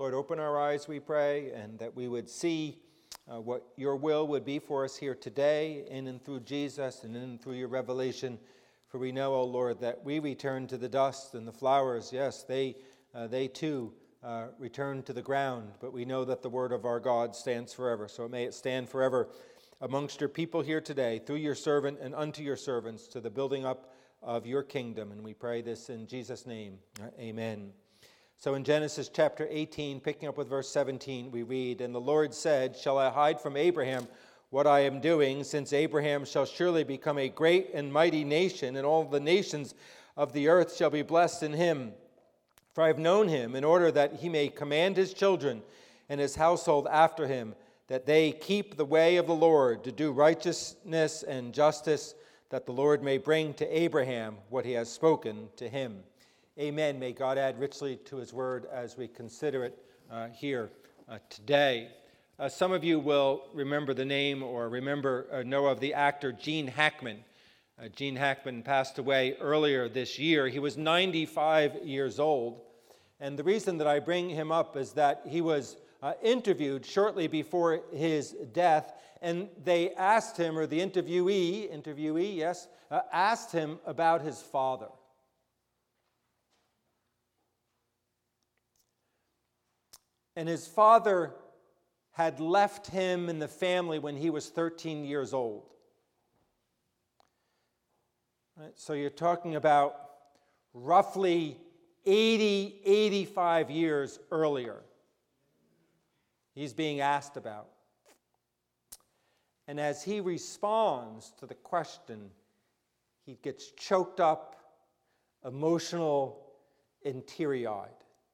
Lord, open our eyes, we pray, and that we would see what your will would be for us here today, in and through Jesus, and in and through your revelation. For we know, O Lord, that we return to the dust, and the flowers, yes, they too return to the ground. But we know that the word of our God stands forever. So may it stand forever amongst your people here today, through your servant and unto your servants, to the building up of your kingdom. And we pray this in Jesus' name. Amen. So in Genesis chapter 18, picking up with verse 17, we read, "And the Lord said, Shall I hide from Abraham what I am doing, since Abraham shall surely become a great and mighty nation, and all the nations of the earth shall be blessed in him? For I have known him, in order that he may command his children and his household after him, that they keep the way of the Lord, to do righteousness and justice, that the Lord may bring to Abraham what he has spoken to him." Amen. May God add richly to his word as we consider it here today. Some of you will remember the name or know of the actor Gene Hackman. Gene Hackman passed away earlier this year. He was 95 years old. And the reason that I bring him up is that he was interviewed shortly before his death, and they asked him, or the interviewee, yes, asked him about his father. And his father had left him and the family when he was 13 years old. Right, so you're talking about roughly 85 years earlier. He's being asked about. And as he responds to the question, he gets choked up, emotional, and teary-eyed.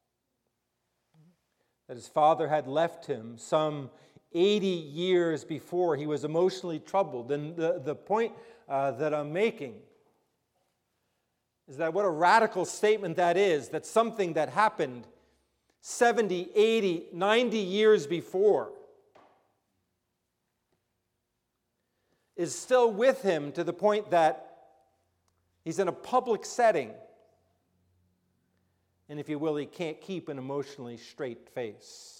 That his father had left him some 80 years before. He was emotionally troubled. And the point that I'm making is that what a radical statement that is, that something that happened 70, 80, 90 years before is still with him, to the point that he's in a public setting. And if you will, he can't keep an emotionally straight face.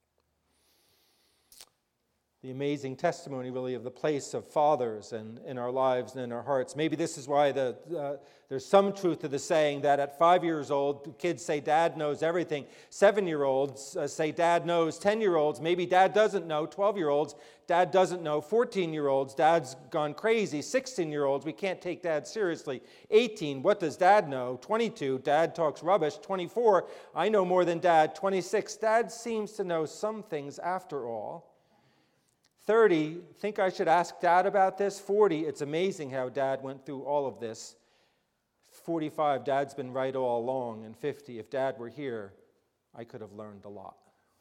The amazing testimony, really, of the place of fathers and in our lives and in our hearts. Maybe this is why there's some truth to the saying that at 5 years old, kids say Dad knows everything. 7-year-olds say Dad knows. 10-year-olds, maybe Dad doesn't know. 12-year-olds, Dad doesn't know. 14-year-olds, Dad's gone crazy. 16-year-olds, we can't take Dad seriously. 18, what does Dad know? 22, Dad talks rubbish. 24, I know more than Dad. 26, Dad seems to know some things after all. 30, think I should ask Dad about this. 40, it's amazing how Dad went through all of this. 45, Dad's been right all along. And 50, if Dad were here, I could have learned a lot.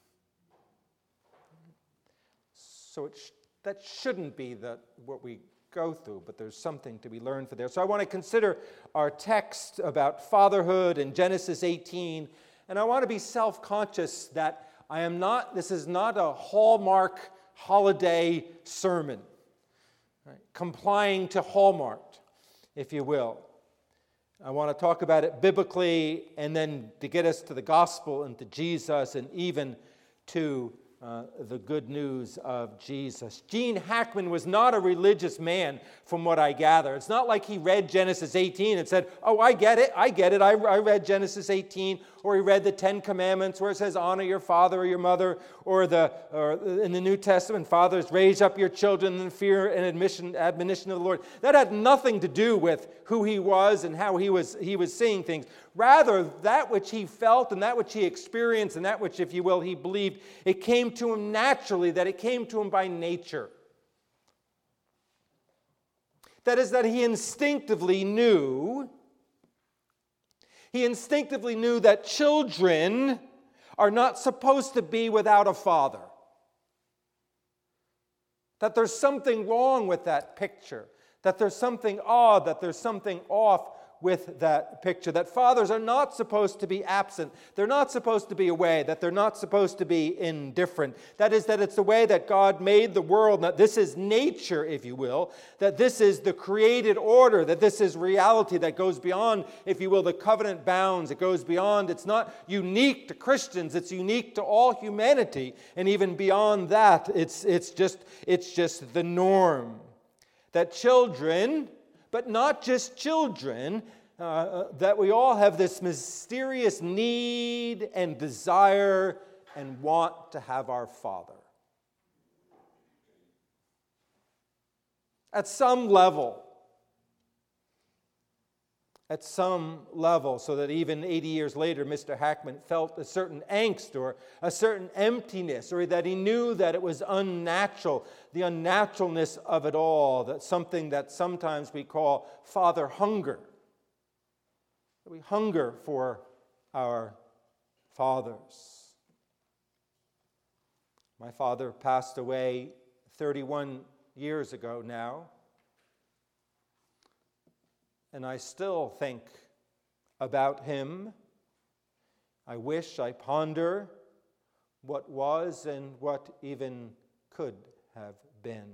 So that shouldn't be what we go through, but there's something to be learned for there. So I want to consider our text about fatherhood in Genesis 18, and I want to be self-conscious that this is not a Hallmark holiday sermon, right? Complying to Hallmark, if you will. I want to talk about it biblically, and then to get us to the gospel and to Jesus, and even to the good news of Jesus. Gene Hackman was not a religious man, from what I gather. It's not like he read Genesis 18 and said, "Oh, I get it. I read Genesis 18," or he read the 10 Commandments where it says, "Honor your father or your mother," or in the New Testament, "Fathers, raise up your children in fear and admonition of the Lord." That had nothing to do with who he was and how he was seeing things. Rather, that which he felt and that which he experienced and that which, if you will, he believed, it came to him naturally, that it came to him by nature. That is, that he instinctively knew that children are not supposed to be without a father. That there's something wrong with that picture. That there's something odd, that there's something off with that picture, that fathers are not supposed to be absent. They're not supposed to be away, that they're not supposed to be indifferent. That is, that it's the way that God made the world, that this is nature, if you will, that this is the created order, that this is reality that goes beyond, if you will, the covenant bounds. It goes beyond, it's not unique to Christians, it's unique to all humanity. And even beyond that, it's just the norm. That children, but not just children, that we all have this mysterious need and desire and want to have our Father. At some level, so that even 80 years later, Mr. Hackman felt a certain angst or a certain emptiness, or that he knew that it was unnatural, the unnaturalness of it all, that something that sometimes we call father hunger. That we hunger for our fathers. My father passed away 31 years ago now. And I still think about him. I ponder what was and what even could have been.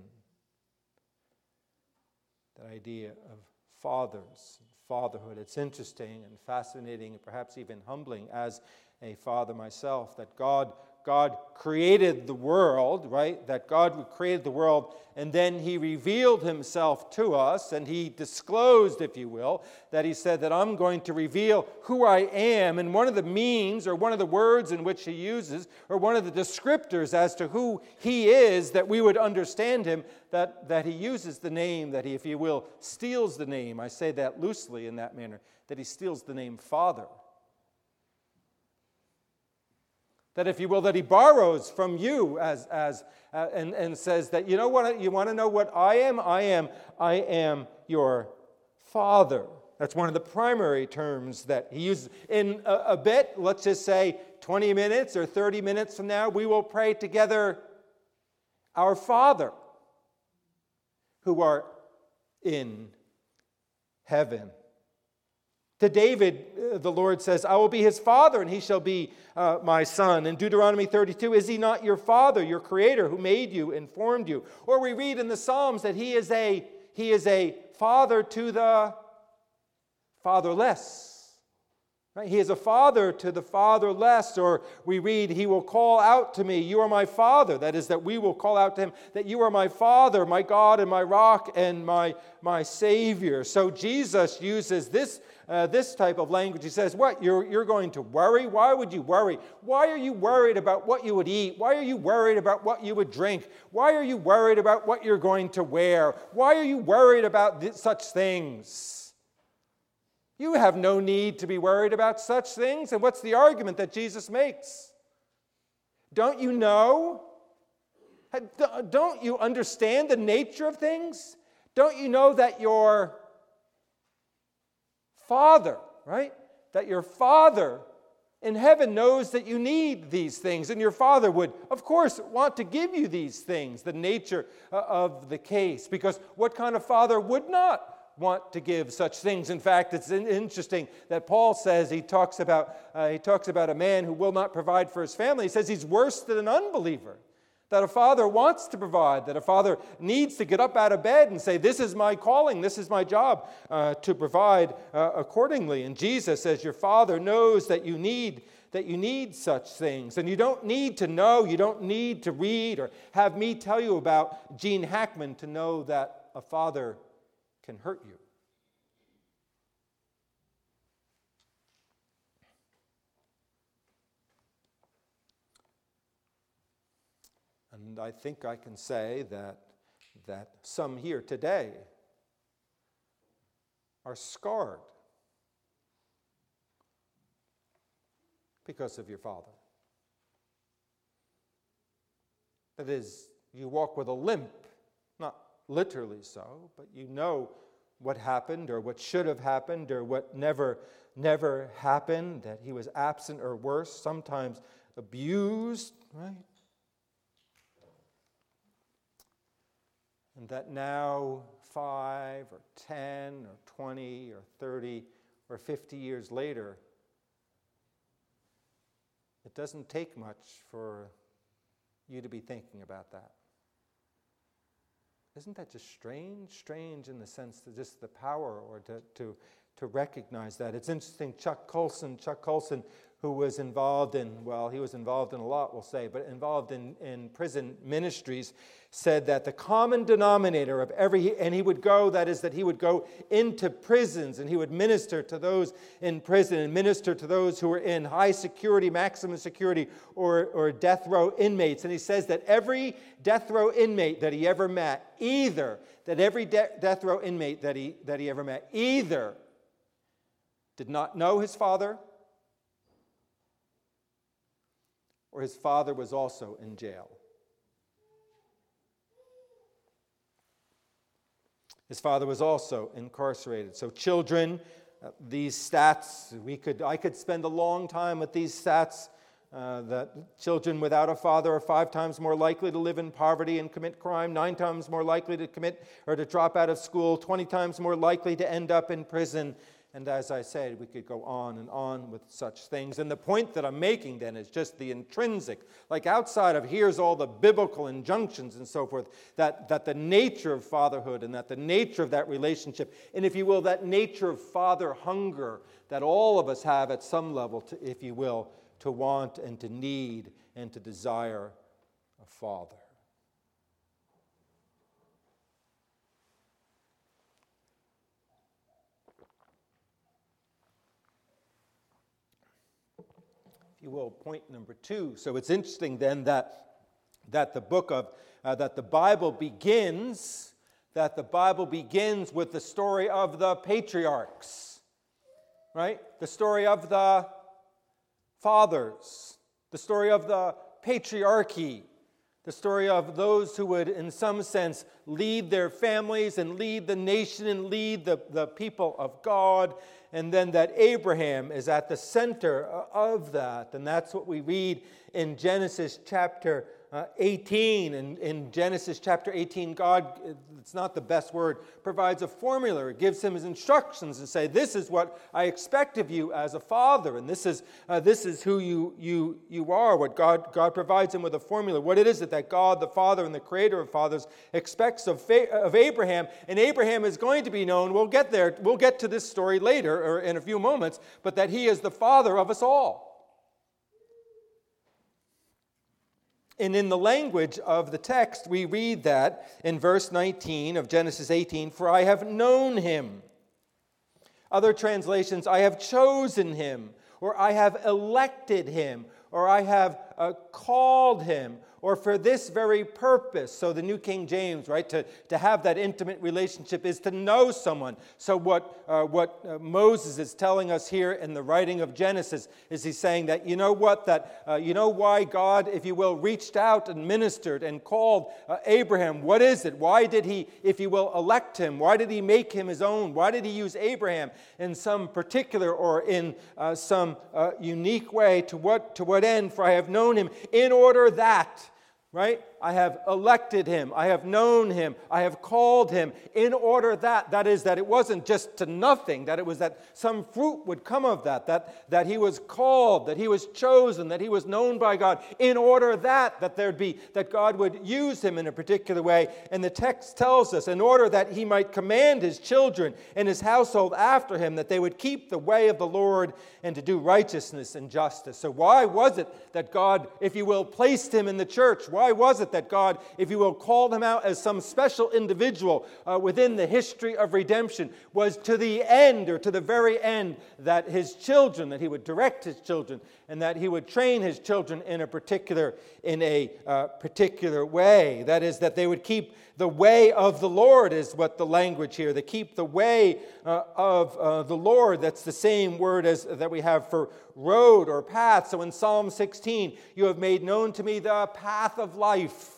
That idea of fathers, fatherhood. It's interesting and fascinating and perhaps even humbling as a father myself, that God created the world, right? That God created the world, and then he revealed himself to us, and he disclosed, if you will, that he said that I'm going to reveal who I am. And one of the means, or one of the words in which he uses, or one of the descriptors as to who he is, that we would understand him, that he uses the name, that he, if you will, steals the name. I say that loosely in that manner, that he steals the name Father. That, if you will, that he borrows from you and says that, you know what, you want to know what I am? I am your Father. That's one of the primary terms that he uses. In a bit, let's just say 20 minutes or 30 minutes from now, we will pray together, Our Father, who art in heaven. To David, the Lord says, I will be his father, and he shall be my son. In Deuteronomy 32, is he not your father, your creator, who made you and formed you? Or we read in the Psalms that he is a father to the fatherless. Right? He is a father to the fatherless. Or we read, he will call out to me, you are my Father. That is, that we will call out to him that you are my Father, my God and my rock and my Savior. So Jesus uses this type of language. He says, what, you're going to worry? Why would you worry? Why are you worried about what you would eat? Why are you worried about what you would drink? Why are you worried about what you're going to wear? Why are you worried about such things? You have no need to be worried about such things. And what's the argument that Jesus makes? Don't you know? Don't you understand the nature of things? Don't you know that your Father, right? That your Father in heaven knows that you need these things. And your Father would, of course, want to give you these things, the nature of the case. Because what kind of father would not want to give such things? In fact, it's interesting that Paul says, he talks about a man who will not provide for his family. He says he's worse than an unbeliever. That a father wants to provide, that a father needs to get up out of bed and say, this is my calling, this is my job, to provide accordingly. And Jesus says, your Father knows that you need such things. And you don't need to know, you don't need to read or have me tell you about Gene Hackman to know that a father can hurt you. And I think I can say that some here today are scarred because of your father. That is, you walk with a limp, not literally so, but you know what happened or what should have happened or what never happened, that he was absent or worse, sometimes abused, right? And that now 5 or 10 or 20 or 30 or 50 years later, it doesn't take much for you to be thinking about that. Isn't that just strange? Strange in the sense that just the power or to recognize that. It's interesting, Chuck Colson, who was involved in, well, he was involved in a lot, we'll say, but involved in prison ministries, said that the common denominator of and he would go, that is, that he would go into prisons and he would minister to those in prison and minister to those who were in high security, maximum security, or death row inmates. And he says that every death row inmate that he ever met, either did not know his father, or his father was also in jail. His father was also incarcerated. So children, these stats, I could spend a long time with these stats, that children without a father are 5 times more likely to live in poverty and commit crime, 9 times more likely to commit or to drop out of school, 20 times more likely to end up in prison. And as I said, we could go on and on with such things. And the point that I'm making then is just the intrinsic, like outside of here's all the biblical injunctions and so forth, that the nature of fatherhood and that the nature of that relationship, and if you will, that nature of father hunger that all of us have at some level, if you will, to want and to need and to desire a father. If you will, point number 2. So it's interesting then that the Bible begins with the story of the patriarchs, right? The story of the fathers, the story of the patriarchy, the story of those who would, in some sense, lead their families and lead the nation and lead the people of God. And then that Abraham is at the center of that. And that's what we read in Genesis chapter 18. And in Genesis chapter 18, God, it's not the best word, provides a formula. It gives him his instructions and say, this is what I expect of you as a father. And this is who you are. What God provides him with a formula. What it is that God, the Father and the Creator of fathers, expects of Abraham. And Abraham is going to be known, we'll get there, we'll get to this story later, or in a few moments, but that he is the father of us all. And in the language of the text, we read that in verse 19 of Genesis 18, for I have known him. Other translations, I have chosen him, or I have elected him, or I have called him, or for this very purpose. So the New King James, right, to have that intimate relationship is to know someone. So what Moses is telling us here in the writing of Genesis is he's saying that, you know what, you know why God, if you will, reached out and ministered and called Abraham. What is it? Why did he, if you will, elect him? Why did he make him his own? Why did he use Abraham in some particular or in some unique way? To what end? For I have known him in order that, right? I have elected him. I have known him. I have called him in order that is, that it wasn't just to nothing, that it was that some fruit would come of that he was called, that he was chosen, that he was known by God, in order that God would use him in a particular way. And the text tells us, in order that he might command his children and his household after him, that they would keep the way of the Lord and to do righteousness and justice. So why was it that God, if you will, placed him in the church? Why was it that God, if you will, called him out as some special individual within the history of redemption? Was to the end, or to the very end, that his children, that he would direct his children, and that he would train his children in a particular way. That is, that they would keep the way of the Lord, is what the language here. They keep the way of the Lord. That's the same word as that we have for road or path. So in Psalm 16, you have made known to me the path of life.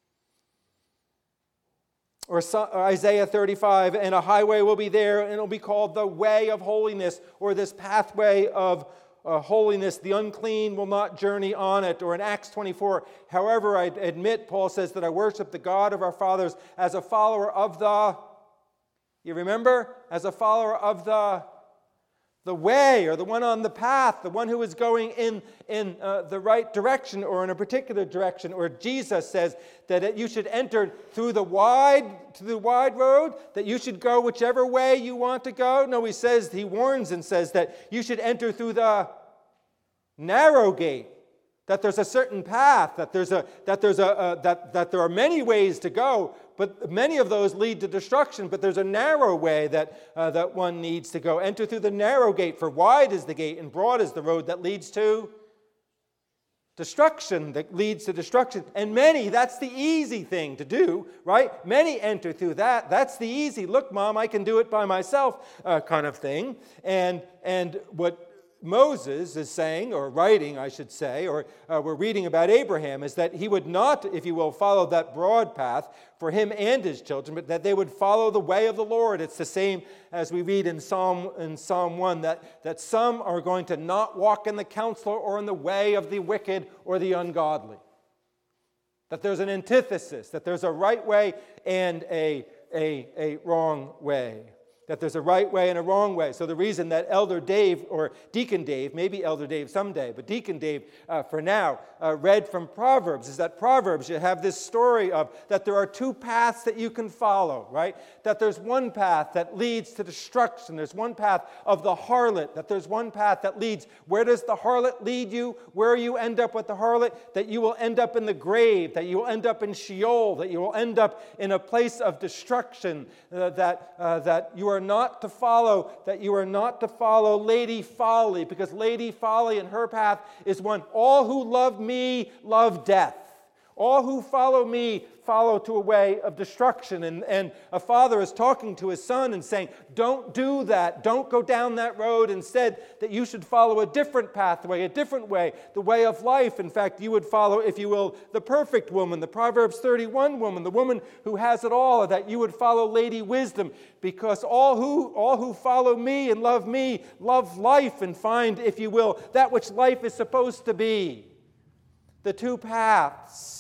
Or Isaiah 35, and a highway will be there, and it will be called the way of holiness, or this pathway of holiness. The unclean will not journey on it. Or in Acts 24, however, I admit, Paul says, that I worship the God of our fathers as a follower of you remember? As a follower of the The way, or the one on the path, the one who is going in the right direction or in a particular direction. Or Jesus says that you should enter through the wide road, that you should go whichever way you want to go. No, he warns and says that you should enter through the narrow gate. That there's a certain path, that there are many ways to go, but many of those lead to destruction. But there's a narrow way that one needs to go. Enter through the narrow gate, for wide is the gate and broad is the road that leads to destruction. And many, that's the easy thing to do, right? Many enter through that. That's the easy, look, Mom, I can do it by myself kind of thing. And what Moses is saying, or writing, I should say, or we're reading about Abraham, is that he would not, if you will, follow that broad path for him and his children, but that they would follow the way of the Lord. It's the same as we read in Psalm 1, that some are going to not walk in the counsel or in the way of the wicked or the ungodly. That there's an antithesis, that there's a right way and a wrong way. That there's a right way and a wrong way. So the reason that Elder Dave, or Deacon Dave, maybe Elder Dave someday, but Deacon Dave for now, read from Proverbs, is that Proverbs, you have this story of that there are two paths that you can follow, right? That there's one path that leads to destruction. There's one path of the harlot. That there's one path that leads. Where does the harlot lead you? Where you end up with the harlot? That you will end up in the grave. That you will end up in Sheol. That you will end up in a place of destruction. That you are not to follow. That you are not to follow Lady Folly, because Lady Folly and her path is one. All who love me love death. All who follow me follow to a way of destruction. And a father is talking to his son and saying, don't do that. Don't go down that road. Instead, that you should follow a different pathway, a different way, the way of life. In fact, you would follow, if you will, the perfect woman, the Proverbs 31 woman, the woman who has it all, that you would follow Lady Wisdom, because all who follow me and love me love life and find, if you will, that which life is supposed to be. The two paths.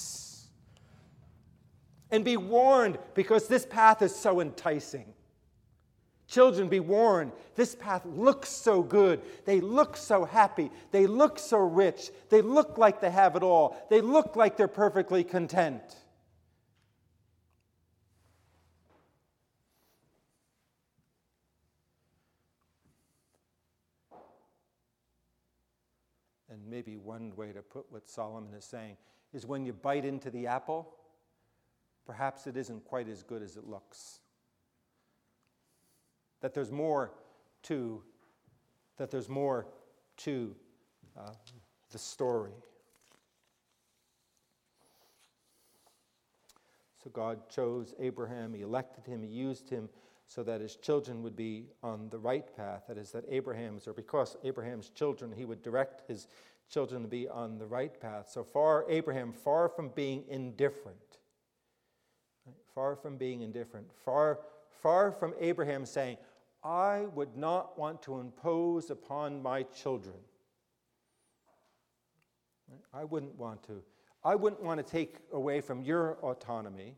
And be warned, because this path is so enticing. Children, be warned. This path looks so good. They look so happy. They look so rich. They look like they have it all. They look like they're perfectly content. And maybe one way to put what Solomon is saying is, when you bite into the apple, perhaps it isn't quite as good as it looks. That there's more to the story. So God chose Abraham, he elected him, he used him so that his children would be on the right path. That is, that because Abraham's children, he would direct his children to be on the right path. So Abraham, far from being indifferent, far from being indifferent, far from Abraham saying, I would not want to impose upon my children. I wouldn't want to take away from your autonomy.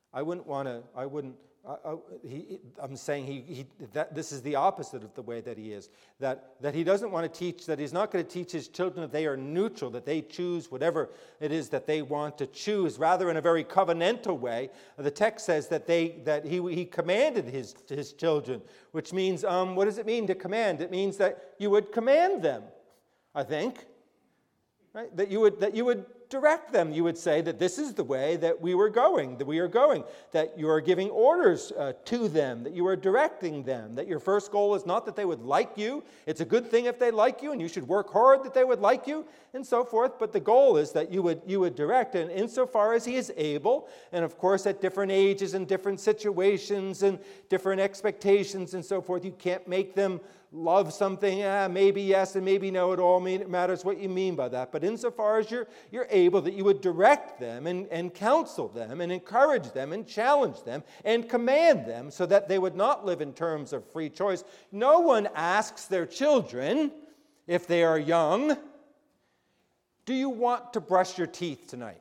I'm saying that this is the opposite of the way that he is. That he doesn't want to teach, that he's not going to teach his children that they are neutral, that they choose whatever it is that they want to choose. Rather, in a very covenantal way, the text says that he commanded his children, which means, what does it mean to command? It means that you would command them, I think. Right? That you would direct them. You would say that this is the way that we are going, that you are giving orders to them, that you are directing them, that your first goal is not that they would like you. It's a good thing if they like you, and you should work hard that they would like you, and so forth. But the goal is that you would direct, and insofar as he is able, and of course at different ages and different situations and different expectations and so forth, you can't make them love something, maybe yes and maybe no. It all matters what you mean by that. But insofar as you're able, that you would direct them and counsel them and encourage them and challenge them and command them, so that they would not live in terms of free choice. No one asks their children, if they are young, do you want to brush your teeth tonight?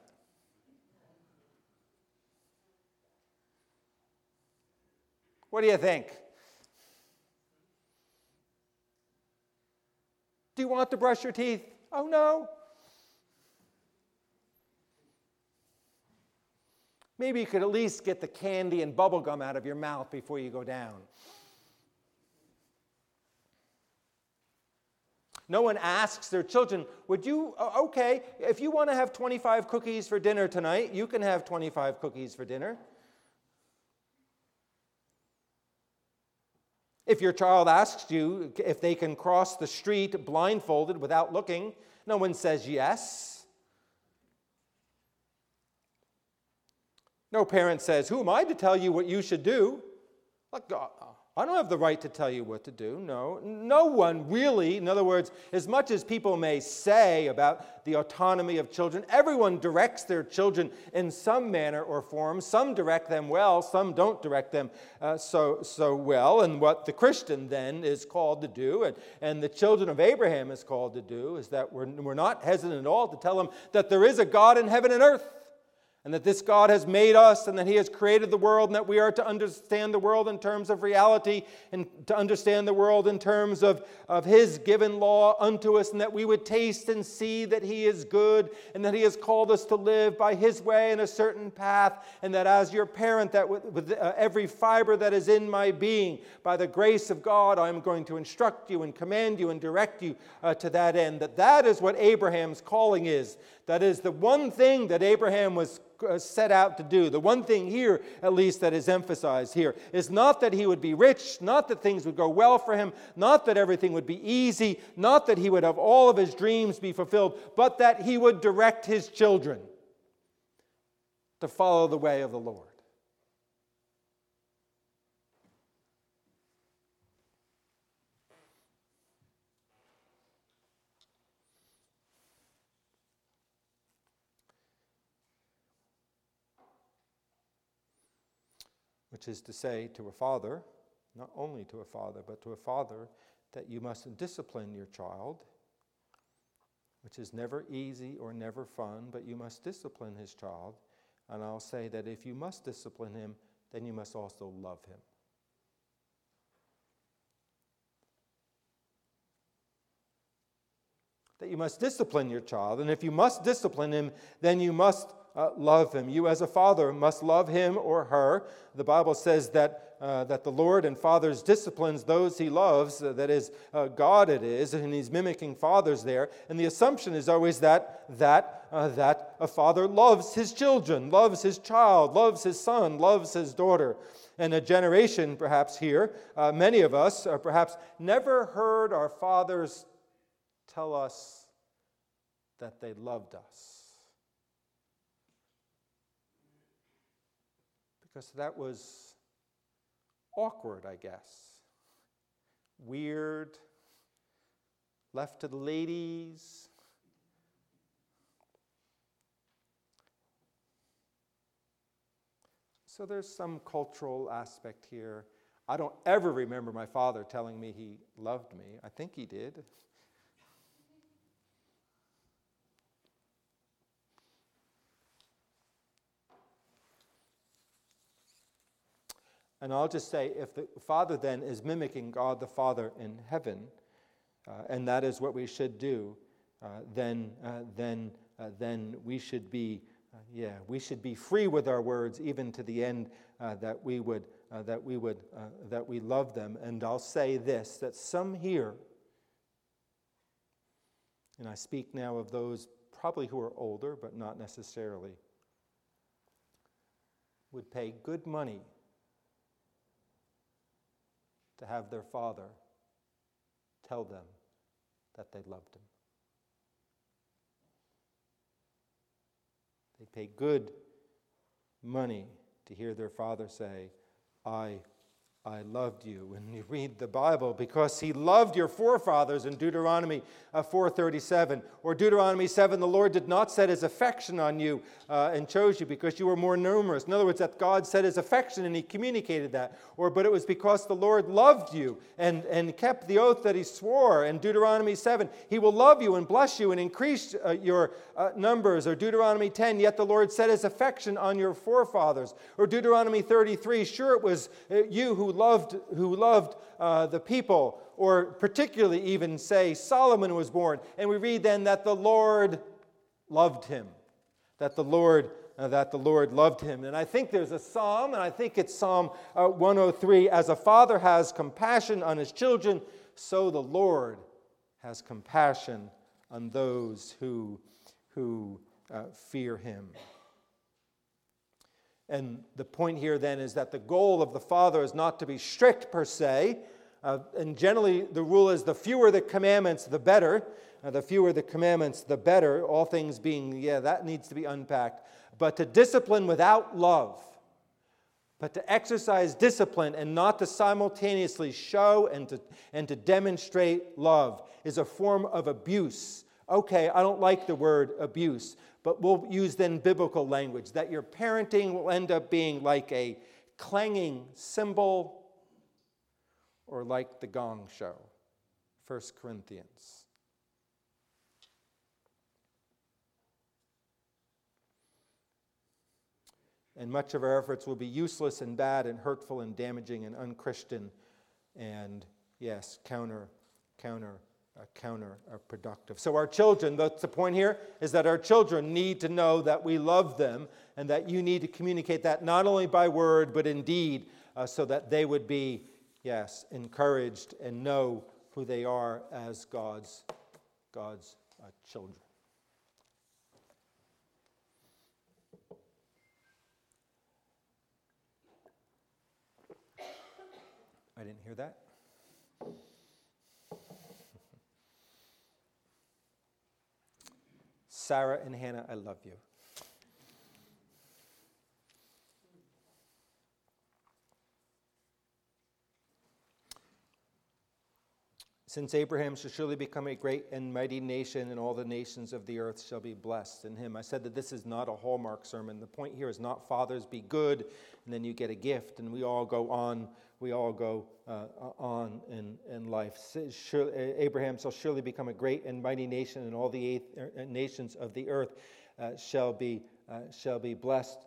What do you think? Do you want to brush your teeth? Oh, no. Maybe you could at least get the candy and bubble gum out of your mouth before you go down. No one asks their children, okay, if you want to have 25 cookies for dinner tonight, you can have 25 cookies for dinner. If your child asks you if they can cross the street blindfolded without looking, no one says yes. No parent says, who am I to tell you what you should do? Like, I don't have the right to tell you what to do. No one really. In other words, as much as people may say about the autonomy of children, everyone directs their children in some manner or form. Some direct them well, some don't direct them so well. And what the Christian then is called to do, and the children of Abraham is called to do, is that we're not hesitant at all to tell them that there is a God in heaven and earth. And that this God has made us, and that He has created the world, and that we are to understand the world in terms of reality, and to understand the world in terms of His given law unto us, and that we would taste and see that He is good, and that He has called us to live by His way in a certain path, and that as your parent, that with every fiber that is in my being, by the grace of God, I am going to instruct you and command you and direct you to that end. That is what Abraham's calling is. That is the one thing that Abraham was set out to do. The one thing here, at least, that is emphasized here is not that he would be rich, not that things would go well for him, not that everything would be easy, not that he would have all of his dreams be fulfilled, but that he would direct his children to follow the way of the Lord. Which is to say to a father, not only to a father, but to a father, that you must discipline your child, which is never easy or never fun, but you must discipline his child. And I'll say that if you must discipline him, then you must also love him. That you must discipline your child, and if you must discipline him, then you must love him. You as a father must love him or her. The Bible says that the Lord and fathers disciplines those he loves, that is, God it is, and he's mimicking fathers there. And the assumption is always that a father loves his children, loves his child, loves his son, loves his daughter. And a generation perhaps here, many of us perhaps never heard our fathers tell us that they loved us. Because that was awkward, I guess. Weird, left to the ladies. So there's some cultural aspect here. I don't ever remember my father telling me he loved me. I think he did. And I'll just say, if the Father then is mimicking God the Father in heaven, and that is what we should do, then we should be, we should be free with our words, even to the end that we love them. And I'll say this: that some here, and I speak now of those probably who are older, but not necessarily, would pay good money to have their father tell them that they loved him. They pay good money to hear their father say, I loved you. When you read the Bible, because he loved your forefathers in Deuteronomy 4:37, or Deuteronomy 7, the Lord did not set his affection on you and chose you because you were more numerous. In other words, that God set his affection and he communicated that. But it was because the Lord loved you and kept the oath that he swore. In Deuteronomy 7, he will love you and bless you and increase your numbers. Or Deuteronomy 10, yet the Lord set his affection on your forefathers. Or Deuteronomy 33, sure it was you who loved the people, or particularly even say Solomon was born. And we read then that the Lord loved him, that the Lord loved him. And I think there's a psalm, and I think it's Psalm 103, as a father has compassion on his children, so the Lord has compassion on those who fear him. And the point here then is that the goal of the Father is not to be strict per se, and generally the rule is the fewer the commandments, the better. The fewer the commandments, the better, all things being, that needs to be unpacked. But to discipline without love, but to exercise discipline and not to simultaneously show and to demonstrate love is a form of abuse. Okay, I don't like the word abuse, but we'll use then biblical language, that your parenting will end up being like a clanging cymbal or like the gong show. 1 Corinthians. And much of our efforts will be useless and bad and hurtful and damaging and unchristian and, yes, counterproductive. So our children, that's the point here, is that our children need to know that we love them, and that you need to communicate that not only by word but in deed, so that they would be, encouraged and know who they are as God's children. I didn't hear that. Sarah and Hannah, I love you. Since Abraham shall surely become a great and mighty nation, and all the nations of the earth shall be blessed in him. I said that this is not a Hallmark sermon. The point here is not fathers be good, and then you get a gift, and we all go on in life. Abraham shall surely become a great and mighty nation, and all the nations of the earth shall be blessed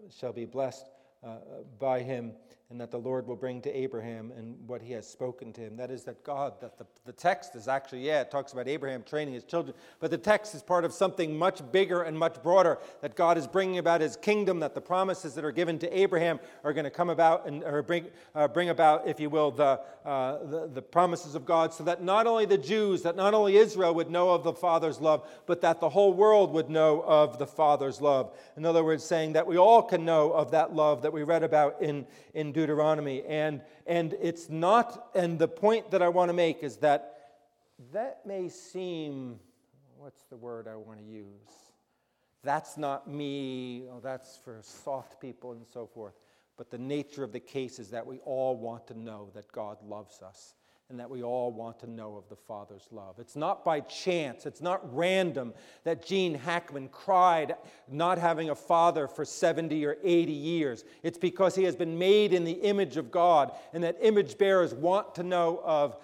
by him, and that the Lord will bring to Abraham and what he has spoken to him. That is that God, that the text is actually, it talks about Abraham training his children, but the text is part of something much bigger and much broader, that God is bringing about his kingdom, that the promises that are given to Abraham are going to come about or bring about, if you will, the promises of God, so that not only the Jews, that not only Israel would know of the Father's love, but that the whole world would know of the Father's love. In other words, saying that we all can know of that love that we read about in Deuteronomy. And it's not, and the point that I want to make is that may seem, what's the word I want to use? That's not me, that's for soft people and so forth. But the nature of the case is that we all want to know that God loves us, and that we all want to know of the Father's love. It's not by chance, it's not random that Gene Hackman cried not having a father for 70 or 80 years. It's because he has been made in the image of God, and that image bearers want to know of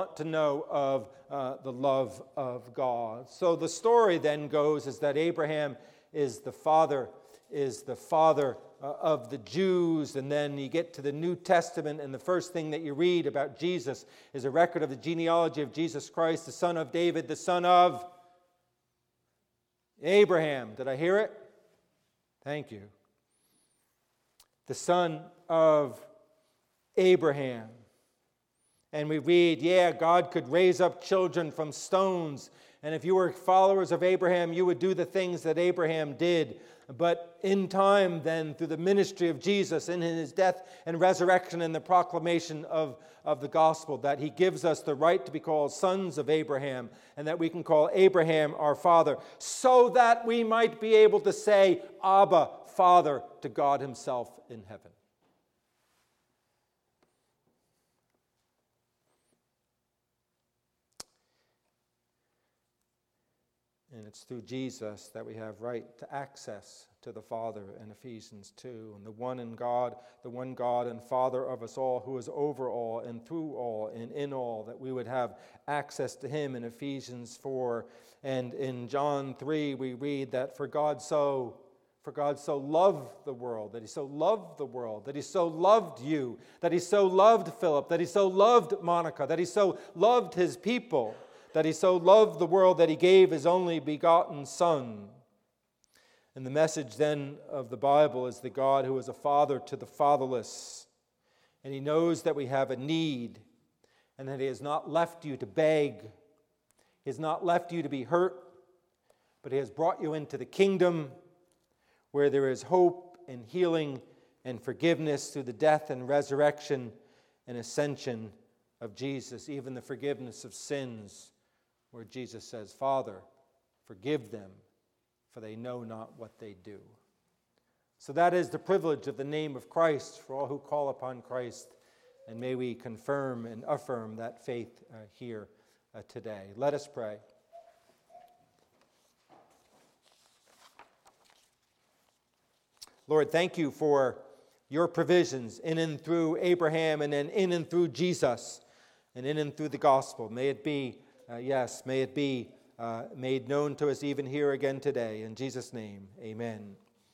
the love of God. So the story then goes is that Abraham is the father of the Jews, and then you get to the New Testament, and the first thing that you read about Jesus is a record of the genealogy of Jesus Christ, the son of David, the son of Abraham. Did I hear it? Thank you. The son of Abraham. And we read, God could raise up children from stones, and if you were followers of Abraham, you would do the things that Abraham did. But in time, then, through the ministry of Jesus, in his death and resurrection and the proclamation of the gospel, that he gives us the right to be called sons of Abraham, and that we can call Abraham our father, so that we might be able to say, Abba, Father, to God himself in heaven. And it's through Jesus that we have right to access to the Father in Ephesians 2. And the one God and Father of us all, who is over all and through all and in all, that we would have access to him in Ephesians 4. And in John 3 we read that for God so For God so loved the world, that he so loved the world, that he so loved you, that he so loved Philip, that he so loved Monica, that he so loved his people, that he so loved the world that he gave his only begotten Son. And the message then of the Bible is the God who is a father to the fatherless. And he knows that we have a need, and that he has not left you to beg. He has not left you to be hurt, but he has brought you into the kingdom where there is hope and healing and forgiveness through the death and resurrection and ascension of Jesus, even the forgiveness of sins, where Jesus says, Father, forgive them, for they know not what they do. So that is the privilege of the name of Christ for all who call upon Christ, and may we confirm and affirm that faith here today. Let us pray. Lord, thank you for your provisions in and through Abraham, and then in and through Jesus, and in and through the gospel. May it be, may it be made known to us even here again today. In Jesus' name, amen.